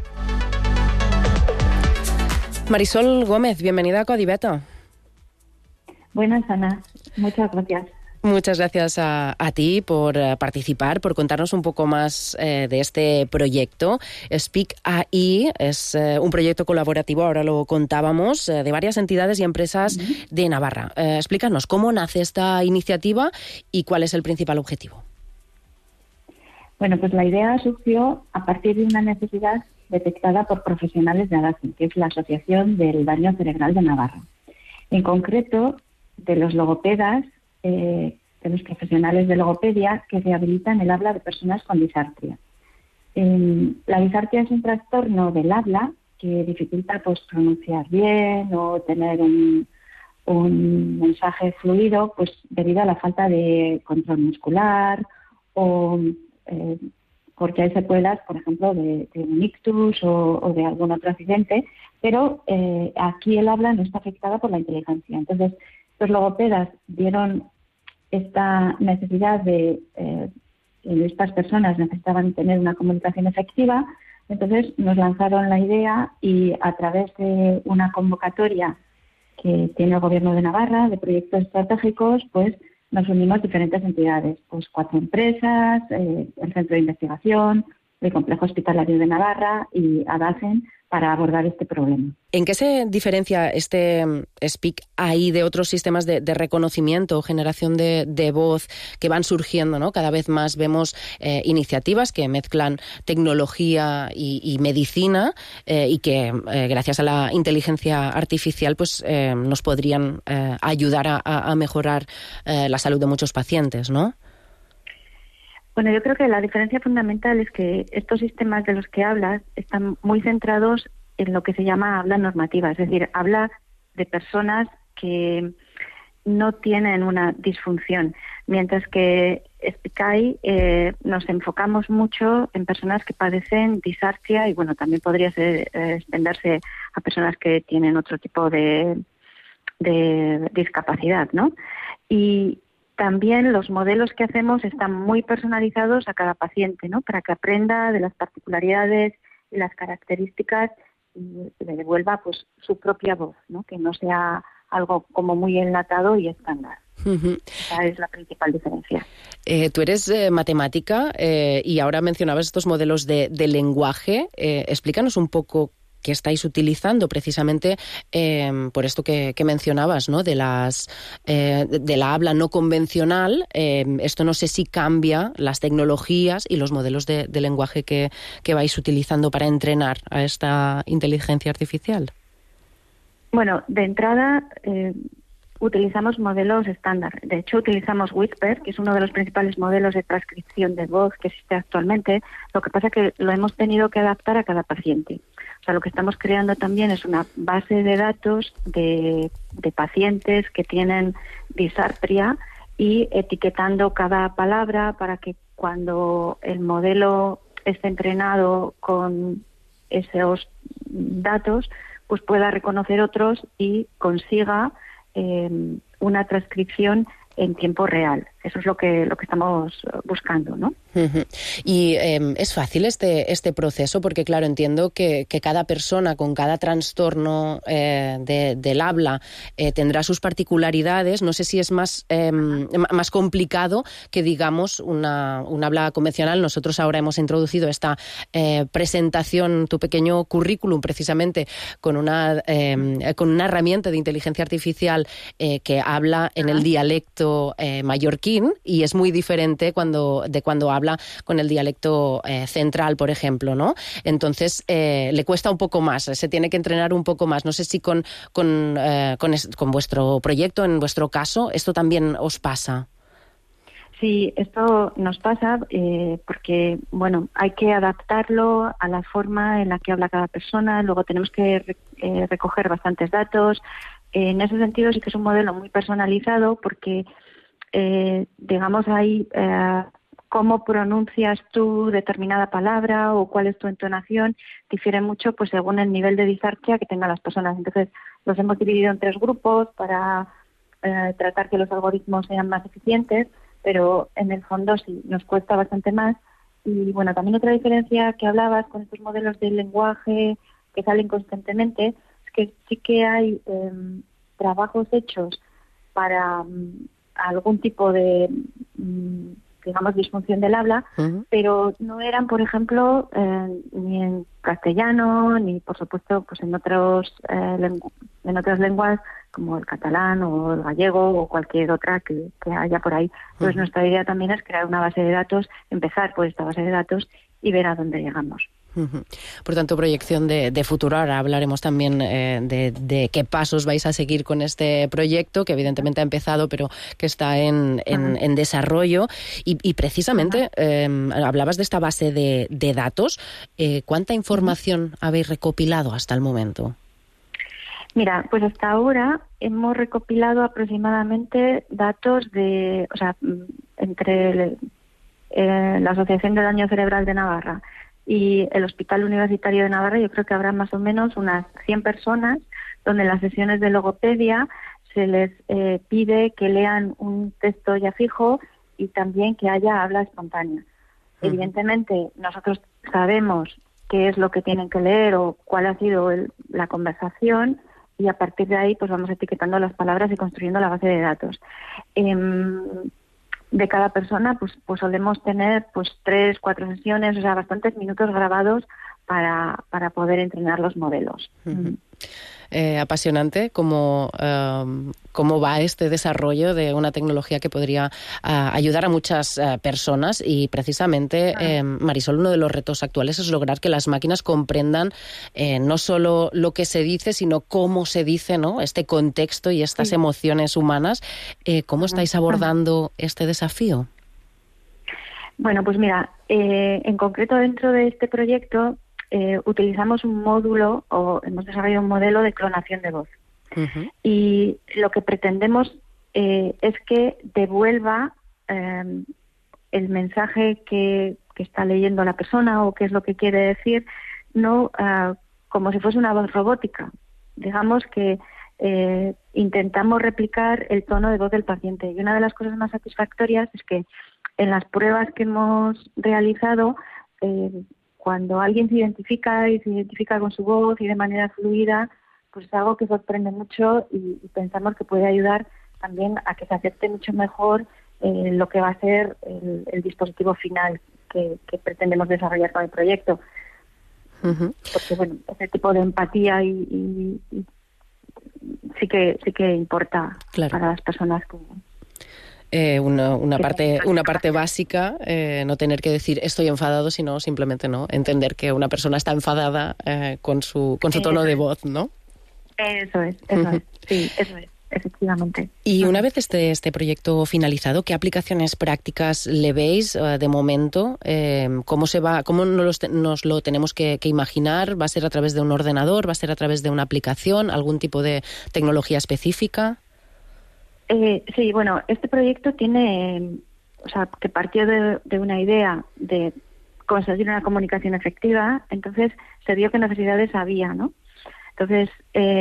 S1: Marisol Gómez, bienvenida a Codi Beta.
S11: Buenas, Ana. Muchas gracias.
S1: Muchas gracias a ti por participar, por contarnos un poco más de este proyecto. Speak AI es un proyecto colaborativo, ahora lo contábamos, de varias entidades y empresas de Navarra. Explícanos cómo nace esta iniciativa y cuál es el principal objetivo.
S11: Bueno, pues la idea surgió a partir de una necesidad detectada por profesionales de ADACEN, que es la Asociación del Daño Cerebral de Navarra. En concreto, de los logopedas, de los profesionales de logopedia que rehabilitan el habla de personas con disartria. La disartria es un trastorno del habla que dificulta pues pronunciar bien o tener un mensaje fluido pues debido a la falta de control muscular o porque hay secuelas, por ejemplo, de un ictus o de algún otro accidente, pero aquí el habla no está afectada por la inteligencia. Entonces, los logopedas vieron esta necesidad de estas personas necesitaban tener una comunicación efectiva, entonces nos lanzaron la idea y a través de una convocatoria que tiene el Gobierno de Navarra de proyectos estratégicos, pues nos unimos diferentes entidades, pues 4 empresas, el Centro de Investigación, el Complejo Hospitalario de Navarra y ADACEN para abordar este problema.
S1: ¿En qué se diferencia este Speak AI de otros sistemas de reconocimiento o generación de voz que van surgiendo, ¿no? Cada vez más vemos iniciativas que mezclan tecnología y medicina y que gracias a la inteligencia artificial pues nos podrían ayudar a mejorar la salud de muchos pacientes, ¿no?
S11: Bueno, yo creo que la diferencia fundamental es que estos sistemas de los que hablas están muy centrados en lo que se llama habla normativa, es decir, habla de personas que no tienen una disfunción, mientras que SpeakAI nos enfocamos mucho en personas que padecen disartria y, bueno, también podría extenderse a personas que tienen otro tipo de discapacidad, ¿no? Y también los modelos que hacemos están muy personalizados a cada paciente, ¿no? Para que aprenda de las particularidades y las características y le devuelva pues su propia voz, ¿no? Que no sea algo como muy enlatado y estándar. Esa es la principal diferencia.
S1: Tú eres matemática y ahora mencionabas estos modelos de lenguaje. Explícanos un poco qué estáis utilizando precisamente por esto que mencionabas, ¿no? De la habla no convencional. Esto no sé si cambia las tecnologías y los modelos de lenguaje que vais utilizando para entrenar a esta inteligencia artificial.
S11: Bueno, de entrada utilizamos modelos estándar. De hecho, utilizamos Whisper, que es uno de los principales modelos de transcripción de voz que existe actualmente. Lo que pasa es que lo hemos tenido que adaptar a cada paciente. O sea, lo que estamos creando también es una base de datos de pacientes que tienen disartria y etiquetando cada palabra para que cuando el modelo esté entrenado con esos datos, pues pueda reconocer otros y consiga una transcripción en tiempo real. Eso es lo que estamos buscando, ¿no?
S1: Y es fácil este proceso porque, claro, entiendo que cada persona con cada trastorno del habla tendrá sus particularidades. No sé si es más complicado que, digamos, un habla convencional. Nosotros ahora hemos introducido esta presentación, tu pequeño currículum, precisamente con una herramienta de inteligencia artificial que habla en el dialecto mallorquín, y es muy diferente cuando habla con el dialecto central, por ejemplo, ¿no? Entonces le cuesta un poco más, se tiene que entrenar un poco más. No sé si con vuestro proyecto, en vuestro caso, esto también os pasa.
S11: Sí, esto nos pasa porque, bueno, hay que adaptarlo a la forma en la que habla cada persona. Luego tenemos que recoger bastantes datos. En ese sentido sí que es un modelo muy personalizado porque digamos ahí cómo pronuncias tú determinada palabra o cuál es tu entonación difiere mucho pues según el nivel de disartria que tengan las personas. Entonces los hemos dividido en 3 grupos para tratar que los algoritmos sean más eficientes, pero en el fondo sí nos cuesta bastante más. Y bueno, también otra diferencia que hablabas con estos modelos de lenguaje que salen constantemente es que sí que hay trabajos hechos para algún tipo de, digamos, disfunción del habla, pero no eran, por ejemplo, ni en castellano, ni, por supuesto, pues en otras lenguas, como el catalán o el gallego o cualquier otra que haya por ahí. Entonces, nuestra idea también es crear una base de datos, empezar por esta base de datos y ver a dónde llegamos.
S1: Por tanto, proyección de futuro. Ahora hablaremos también de qué pasos vais a seguir con este proyecto, que evidentemente ha empezado, pero que está en desarrollo. Y precisamente, hablabas de esta base de datos. ¿Cuánta información habéis recopilado hasta el momento?
S11: Mira, pues hasta ahora hemos recopilado aproximadamente datos entre la Asociación de Daño Cerebral de Navarra y el Hospital Universitario de Navarra. Yo creo que habrá más o menos unas 100 personas donde en las sesiones de logopedia se les pide que lean un texto ya fijo y también que haya habla espontánea. Evidentemente, nosotros sabemos qué es lo que tienen que leer o cuál ha sido la conversación, y a partir de ahí pues vamos etiquetando las palabras y construyendo la base de datos. De cada persona pues solemos tener pues 3-4 sesiones, o sea, bastantes minutos grabados para poder entrenar los modelos.
S1: Apasionante cómo va este desarrollo de una tecnología que podría ayudar a muchas personas y precisamente, Marisol, uno de los retos actuales es lograr que las máquinas comprendan no solo lo que se dice, sino cómo se dice, ¿no? Este contexto y estas emociones humanas. ¿Cómo estáis abordando este desafío?
S11: Bueno, pues mira, en concreto dentro de este proyecto utilizamos un módulo o hemos desarrollado un modelo de clonación de voz. Y lo que pretendemos es que devuelva el mensaje que está leyendo la persona o qué es lo que quiere decir, no como si fuese una voz robótica. Digamos que intentamos replicar el tono de voz del paciente. Y una de las cosas más satisfactorias es que en las pruebas que hemos realizado, cuando alguien se identifica con su voz y de manera fluida, pues es algo que sorprende mucho y pensamos que puede ayudar también a que se acepte mucho mejor lo que va a ser el dispositivo final que pretendemos desarrollar con el proyecto. Porque, bueno, ese tipo de empatía y sí que importa para las personas que...
S1: una parte básica, no tener que decir estoy enfadado, sino simplemente no entender que una persona está enfadada con su tono de voz, ¿no?
S11: Eso es, sí, eso es, efectivamente.
S1: Y una vez este proyecto finalizado, ¿qué aplicaciones prácticas le veis de momento? ¿Cómo nos lo tenemos que imaginar? ¿Va a ser a través de un ordenador? ¿Va a ser a través de una aplicación? ¿Algún tipo de tecnología específica?
S11: Sí, bueno, este proyecto que partió de una idea de conseguir una comunicación efectiva, entonces se vio que necesidades había, ¿no? Entonces,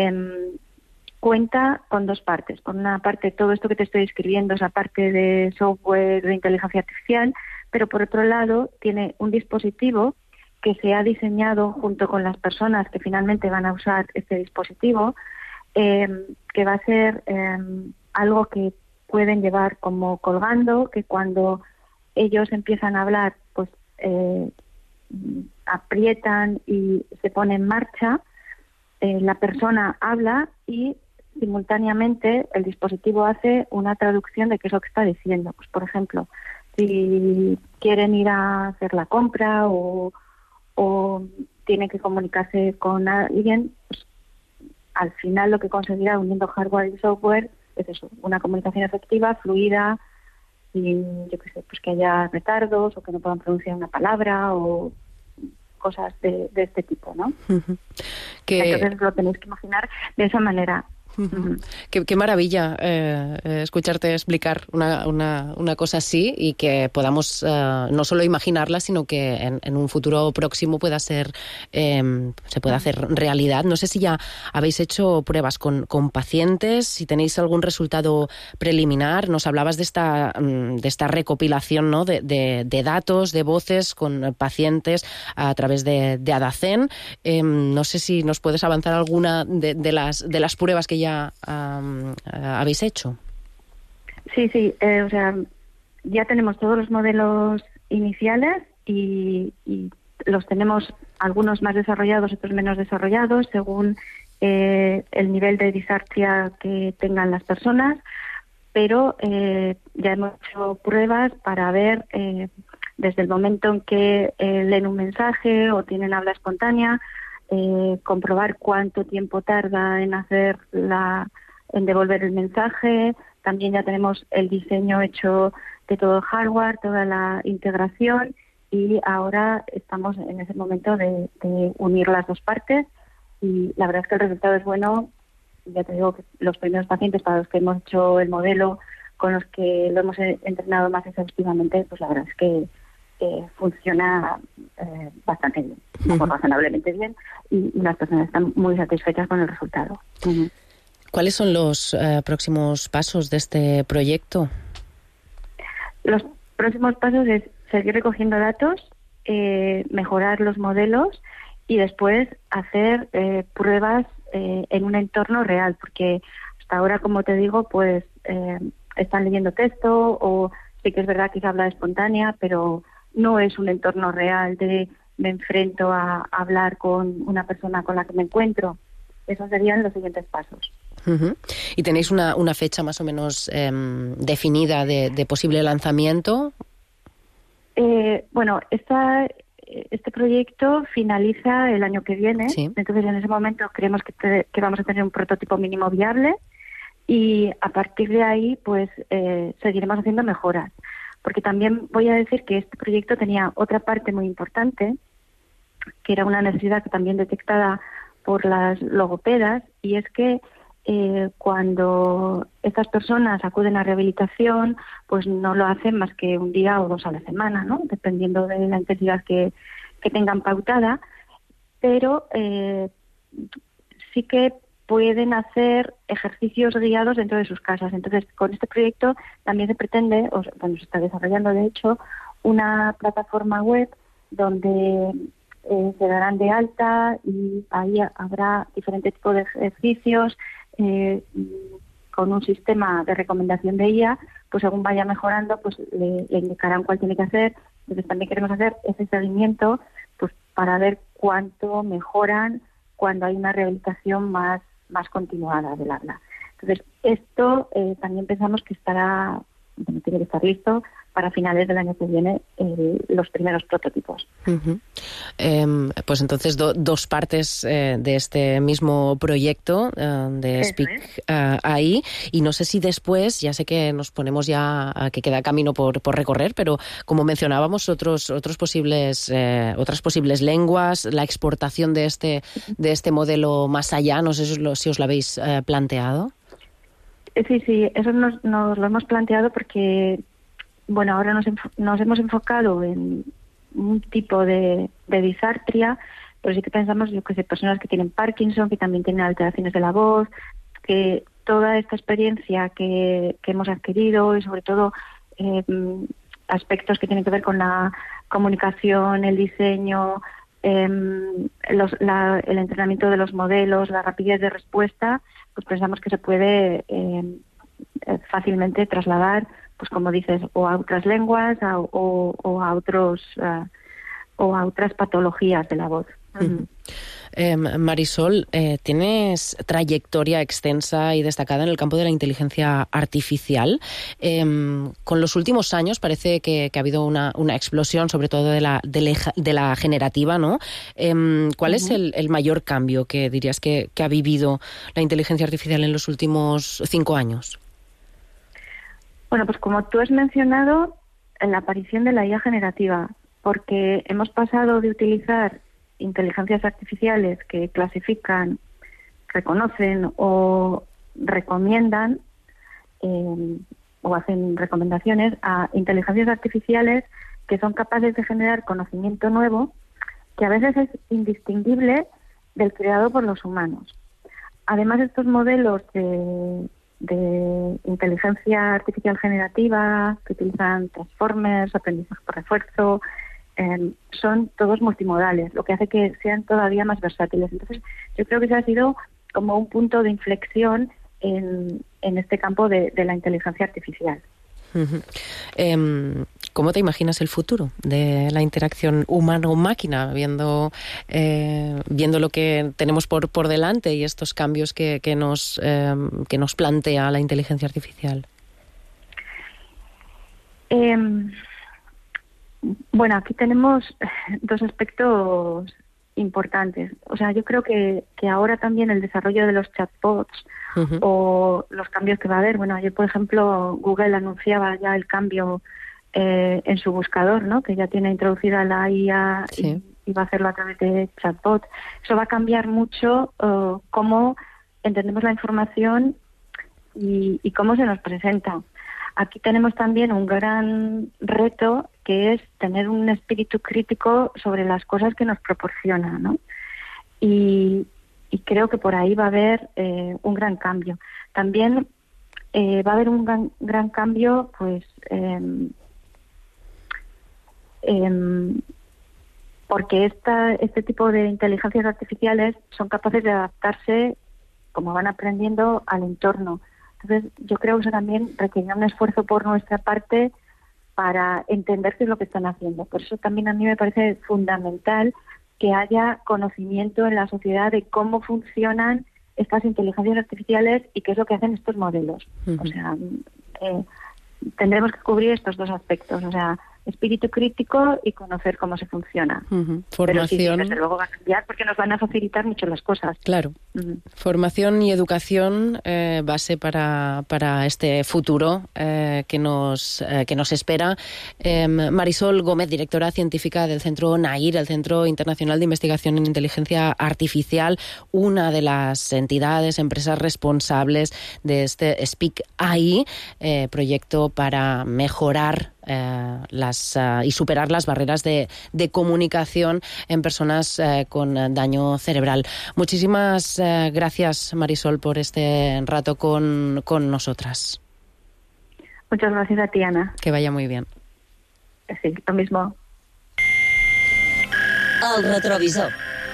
S11: cuenta con dos partes. Por una parte, todo esto que te estoy describiendo es la parte de software de inteligencia artificial, pero por otro lado tiene un dispositivo que se ha diseñado junto con las personas que finalmente van a usar este dispositivo, que va a ser algo que pueden llevar como colgando, que cuando ellos empiezan a hablar, pues aprietan y se pone en marcha, la persona habla y simultáneamente el dispositivo hace una traducción de qué es lo que está diciendo. Pues, por ejemplo, si quieren ir a hacer la compra o tienen que comunicarse con alguien, pues al final lo que conseguirá uniendo hardware y software es eso, una comunicación efectiva, fluida, sin, yo qué sé, pues que haya retardos o que no puedan pronunciar una palabra o cosas de este tipo, ¿no? Entonces lo tenéis que imaginar de esa manera.
S1: Qué maravilla escucharte explicar una cosa así y que podamos no solo imaginarla, sino que en un futuro próximo pueda ser se pueda hacer realidad. No sé si ya habéis hecho pruebas con pacientes, si tenéis algún resultado preliminar. Nos hablabas de esta recopilación, ¿no? de datos, de voces con pacientes a través de Adacen. No sé si nos puedes avanzar alguna de las pruebas que ya habéis hecho.
S11: Sí, o sea, ya tenemos todos los modelos iniciales y los tenemos algunos más desarrollados, otros menos desarrollados, según el nivel de disartria que tengan las personas, pero ya hemos hecho pruebas para ver desde el momento en que leen un mensaje o tienen habla espontánea, comprobar cuánto tiempo tarda en devolver el mensaje. También ya tenemos el diseño hecho de todo el hardware, toda la integración, y ahora estamos en ese momento de unir las dos partes, y la verdad es que el resultado es bueno. Ya te digo que los primeros pacientes para los que hemos hecho el modelo, con los que lo hemos entrenado más exhaustivamente, pues la verdad es que funciona bastante bien, razonablemente bien, y las personas están muy satisfechas con el resultado.
S1: ¿Cuáles son los próximos pasos de este proyecto?
S11: Los próximos pasos es seguir recogiendo datos, mejorar los modelos y después hacer pruebas en un entorno real, porque hasta ahora, como te digo, pues están leyendo texto o sí que es verdad que se habla espontánea, pero no es un entorno real de me enfrento a hablar con una persona con la que me encuentro. Esos serían los siguientes pasos.
S1: ¿Y tenéis una fecha más o menos definida de posible lanzamiento?
S11: Bueno, este proyecto finaliza el año que viene, sí. Entonces en ese momento creemos que vamos a tener un prototipo mínimo viable y a partir de ahí pues seguiremos haciendo mejoras. Porque también voy a decir que este proyecto tenía otra parte muy importante, que era una necesidad también detectada por las logopedas, y es que cuando estas personas acuden a rehabilitación, pues no lo hacen más que un día o 2 a la semana, ¿no? Dependiendo de la intensidad que tengan pautada, pero sí que pueden hacer ejercicios guiados dentro de sus casas. Entonces, con este proyecto también se pretende, se está desarrollando de hecho, una plataforma web donde se darán de alta y ahí habrá diferentes tipos de ejercicios con un sistema de recomendación de IA, pues según vaya mejorando, pues le indicarán cuál tiene que hacer. Entonces también queremos hacer ese seguimiento pues para ver cuánto mejoran cuando hay una rehabilitación más continuada del habla. Entonces esto también pensamos que tiene que estar listo para finales del año que viene los primeros prototipos.
S1: Pues entonces dos partes de este mismo proyecto de Speak AI, y no sé si después, ya sé que nos ponemos ya a que queda camino por recorrer, pero como mencionábamos otras posibles lenguas, la exportación de este modelo más allá, no sé si os lo habéis planteado.
S11: Sí, eso nos lo hemos planteado porque bueno, ahora nos hemos enfocado en un tipo de disartria, pero sí que pensamos, personas que tienen Parkinson, que también tienen alteraciones de la voz, que toda esta experiencia que hemos adquirido y sobre todo aspectos que tienen que ver con la comunicación, el diseño, el entrenamiento de los modelos, la rapidez de respuesta, pues pensamos que se puede fácilmente trasladar, pues como dices, o a otras lenguas o a otras patologías de la voz.
S1: Marisol, tienes trayectoria extensa y destacada en el campo de la inteligencia artificial. Con los últimos años parece que ha habido una explosión, sobre todo de la generativa, ¿no? ¿Cuál es el mayor cambio que dirías que ha vivido la inteligencia artificial en los últimos 5 años?
S11: Bueno, pues como tú has mencionado, en la aparición de la IA generativa, porque hemos pasado de utilizar inteligencias artificiales que clasifican, reconocen o recomiendan o hacen recomendaciones a inteligencias artificiales que son capaces de generar conocimiento nuevo que a veces es indistinguible del creado por los humanos. Además, estos modelos de inteligencia artificial generativa que utilizan transformers, aprendizaje por refuerzo, son todos multimodales, lo que hace que sean todavía más versátiles. Entonces, yo creo que ese ha sido como un punto de inflexión en este campo de la inteligencia artificial.
S1: ¿Cómo te imaginas el futuro de la interacción humano-máquina, viendo lo que tenemos por delante y estos cambios que nos plantea la inteligencia artificial?
S11: Bueno, aquí tenemos 2 aspectos importantes. O sea, yo creo que ahora también el desarrollo de los chatbots o los cambios que va a haber. Bueno, ayer, por ejemplo, Google anunciaba ya el cambio en su buscador, ¿no? Que ya tiene introducida la IA y va a hacerlo a través de chatbot. Eso va a cambiar mucho cómo entendemos la información y cómo se nos presenta. Aquí tenemos también un gran reto, que es tener un espíritu crítico sobre las cosas que nos proporciona, ¿no? Y creo que por ahí va a haber un gran cambio. También va a haber un gran cambio, pues, porque este tipo de inteligencias artificiales son capaces de adaptarse, como van aprendiendo, al entorno. Entonces, yo creo que eso también requiere un esfuerzo por nuestra parte para entender qué es lo que están haciendo. Por eso también a mí me parece fundamental que haya conocimiento en la sociedad de cómo funcionan estas inteligencias artificiales y qué es lo que hacen estos modelos. O sea, tendremos que cubrir estos dos aspectos, o sea, espíritu crítico y conocer cómo se funciona. Pero sí, desde luego va a cambiar porque nos van a facilitar mucho las cosas.
S1: Claro. Formación y educación, base para este futuro que nos espera. Marisol Gómez, directora científica del Centro NAIR, el Centro Internacional de Investigación en Inteligencia Artificial, una de las entidades, empresas responsables de este Speak AI, proyecto para mejorar y superar las barreras de comunicación en personas con daño cerebral. Muchísimas gracias, Marisol, por este rato con nosotras.
S11: Muchas gracias a ti, Ana.
S1: Que vaya muy bien.
S11: Sí, lo mismo.
S3: El retrovisor.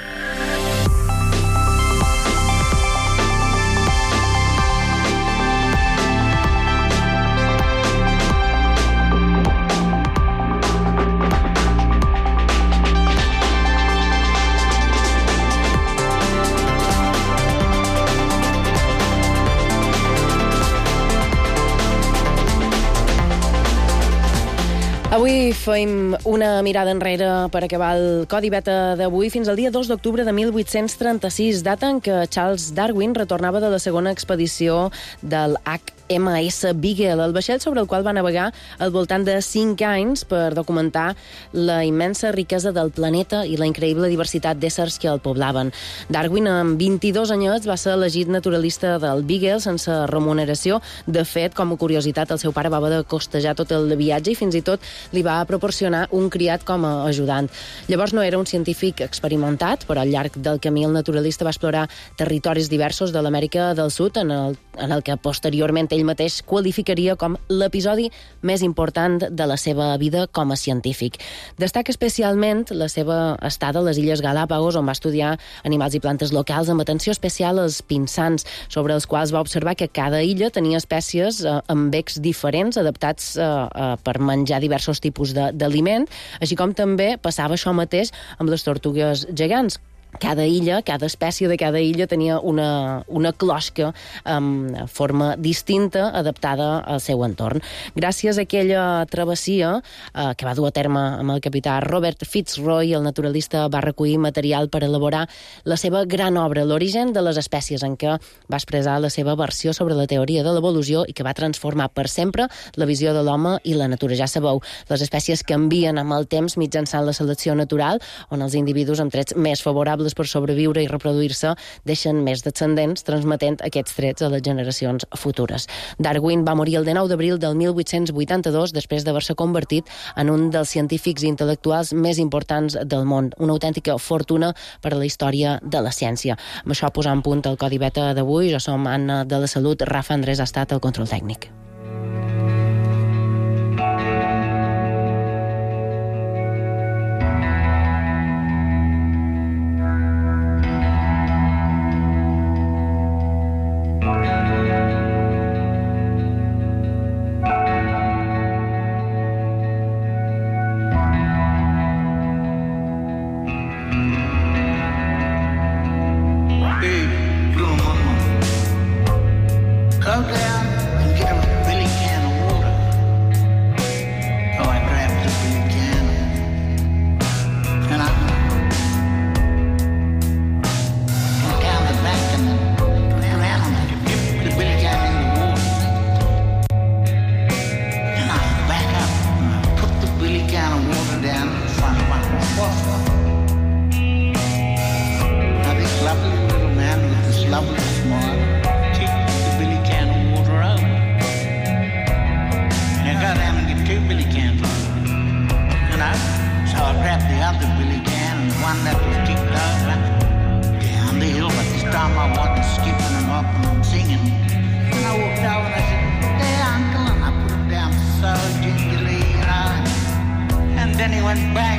S1: Avui fem una mirada enrere per acabar el Codi Beta d'avui fins al dia 2 d'octubre de 1836, data en què Charles Darwin retornava de la segona expedició del HMS Beagle, el vaixell sobre el qual va navegar al voltant de 5 anys per documentar la immensa riquesa del planeta i la increïble diversitat d'éssers que el poblaven. Darwin, amb 22 anyets, va ser elegit naturalista del Beagle sense remuneració. De fet, com a curiositat, el seu pare va haver de costejar tot el viatge i fins i tot li va proporcionar un criat com a ajudant. Llavors no era un científic experimentat, però al llarg del camí el naturalista va explorar territoris diversos de l'Amèrica del Sud, en el que posteriorment ell mateix qualificaria com l'episodi més important de la seva vida com a científic. Destaca especialment la seva estada a les Illes Galápagos, on va estudiar animals i plantes locals amb atenció especial als pinsans, sobre els quals va observar que cada illa tenia espècies amb becs diferents, adaptats per menjar diversos tipus d'aliment, així com també passava això mateix amb les tortugues gegants. Cada illa, cada espècie de cada illa tenia una closca amb forma distinta, adaptada al seu entorn. Gràcies a aquella travessia que va dur a terme amb el capità Robert Fitzroy, el naturalista va recollir material per elaborar la seva gran obra, L'origen de les espècies, en què va expressar la seva versió sobre la teoria de l'evolució i que va transformar per sempre la visió de l'home i la natura. Ja sabeu, les espècies canvien amb el temps mitjançant la selecció natural, on els individus amb trets més favorables per sobreviure i reproduir-se deixen més descendents, transmetent aquests trets a les generacions futures. Darwin va morir el 19 d'abril del 1882 després d'haver-se convertit en un dels científics i intel·lectuals més importants del món. Una autèntica fortuna per a la història de la ciència. Amb això posant punt al Codi Beta d'avui. Jo som Anna de la Salut, Rafa Andrés ha estat el control tècnic.
S12: Then he went back.